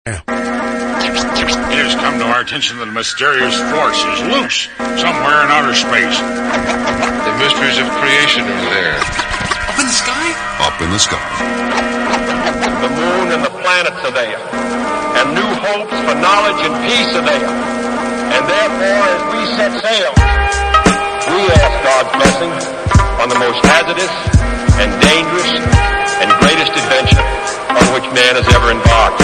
It has come to our attention that a mysterious force is loose somewhere in outer space. The mysteries of creation are there. Up in the sky? Up in the sky. The moon and the planets are there. And new hopes for knowledge and peace are there. And therefore, as we set sail, we ask God's blessing on the most hazardous and dangerous and greatest adventure on which man has ever embarked.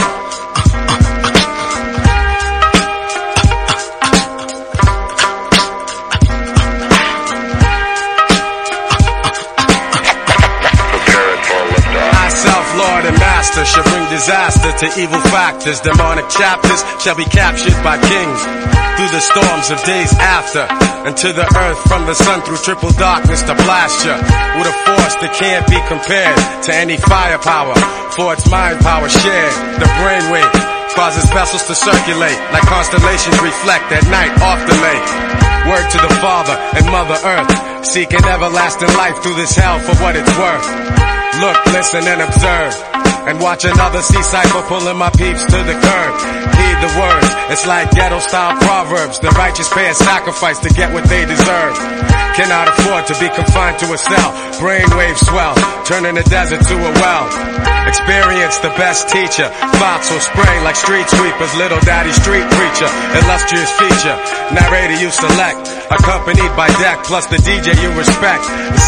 Lord and Master shall bring disaster to evil factors. Demonic chapters shall be captured by kings through the storms of days after, and to the earth from the sun through triple darkness to blast you with a force that can't be compared to any firepower, for its mind power shared. The brainwave causes vessels to circulate like constellations reflect at night off the lake. Word to the Father and Mother Earth, seeking everlasting life through this hell for what it's worth. Look, listen, and observe, and watch another sea cycle pulling my peeps to the curb. Heed the words, it's like ghetto-style proverbs. The righteous pay a sacrifice to get what they deserve. Cannot afford to be confined to a cell. Brainwave swell, turning the desert to a well. Experience the best teacher. Thoughts will spray like street sweepers. Little daddy street preacher, illustrious feature. Narrator you select, accompanied by deck plus the DJ you respect. The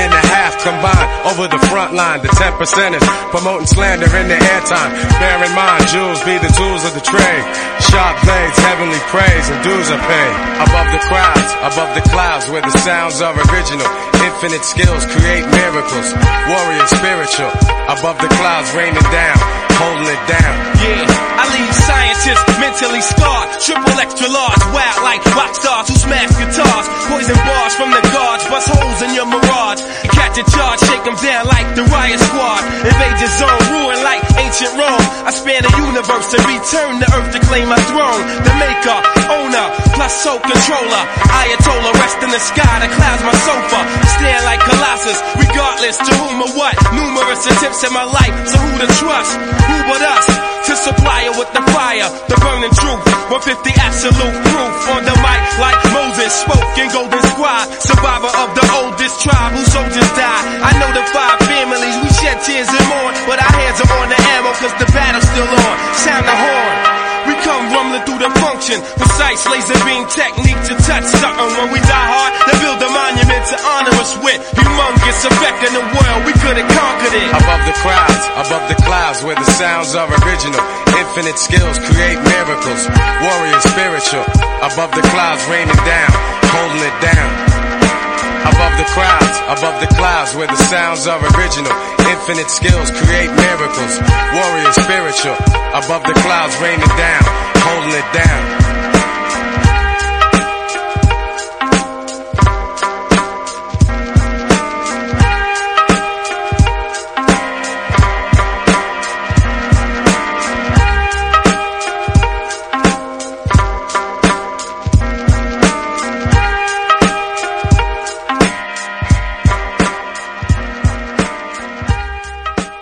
7.5 combined over the front line. The 10%ers promoting slander in the airtime. Bear in mind, jewels be the tools of the trade. Sharp blades, heavenly praise, and dues are paid. Above the crowds, above the clouds, where the sounds are original. Infinite skills create miracles. Warrior spiritual, above the clouds raining down, holding it down. Yeah, I leave scientists mentally scarred. Triple extra large, wild like rock stars who smash guitars. Poison bars from the guards, bust holes in your mirage. Catch a charge, shake them down like the riot squad. Invade your zone, ruin like ancient Rome. I span the universe to return to earth to claim my throne. The maker, owner, plus soul controller. Ayatollah, rest in the sky, the clouds my sofa. Stand like Colossus, regardless to whom or what. Numerous attempts in my life, so who to trust? Who but us? To supply her with the fire, the burning truth. 150 absolute proof on the mic like Moses spoke in Golden Squad. Survivor of the oldest tribe whose soldiers died. I know the 5 families, we shed tears and mourn, but our hands are on the ammo cause the battle's still on. Sound the horn. We come rumbling through the function. Precise laser beam technique to touch something. When we die hard, they build a monument to honor us with. Humongous effect in the world, we could have conquered it. Above the crowds, above the clouds, where the sounds are original. Infinite skills create miracles. Warrior spiritual, above the clouds raining down, holding it down. Above the crowds, above the clouds, where the sounds are original. Infinite skills create miracles. Warrior spiritual, above the clouds raining down, holding it down.